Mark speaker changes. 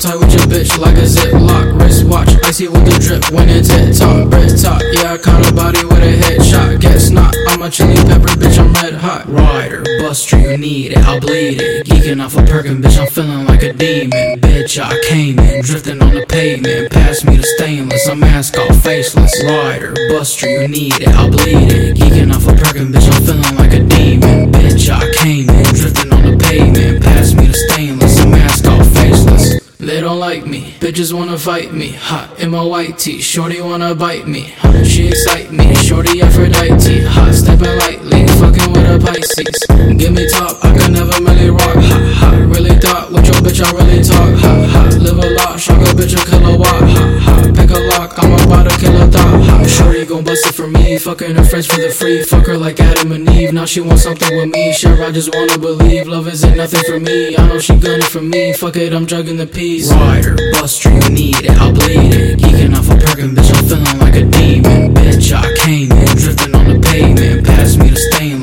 Speaker 1: tight with your bitch like a ziplock. Wristwatch, icy with the drip when it's hit top. Brit top, yeah, I caught a body with a headshot. Guess not, I'm a chili pepper, bitch, I'm red hot. Rider, buster, you need it, I'll bleed it. Geeking off a Perkin, bitch, I'm feeling like a demon. Bitch, I came in, drifting on the pavement. Pass me the stainless, I'm mask off, faceless. Rider, buster, you need it, I'll bleed it. Geeking off a Perkin, bitch, I'm feeling like a demon. Bitch, I came in, drifting on the pavement. Pass me the stainless, I'm mask off, faceless. They don't like me, bitches wanna fight me. Hot in my white tee, shorty wanna bite me. She excite me, shorty Aphrodite. Hot stepping lightly, fucking with a Pisces. Give me top, I can never really rock. Hot, hot, really thought with your bitch I really talk. Hot, hot, live a lot, shock a bitch a kilowatt. Hot, hot, pick a lock, I'm about to kill a thought. Hot, shorty gon' bust it for me, fucking her friends for the free. Fuck her like Adam and Eve, now she wants something with me. Sure, I just wanna believe, love isn't nothing for me. I know she gunning for me, fuck it, I'm jugging the peas. Rider, buster, you need it, I'll bleed it. Geeking off a Perkin, bitch, I'm feeling like a demon. Bitch, I came in, drifting on the pavement. Pass me the stain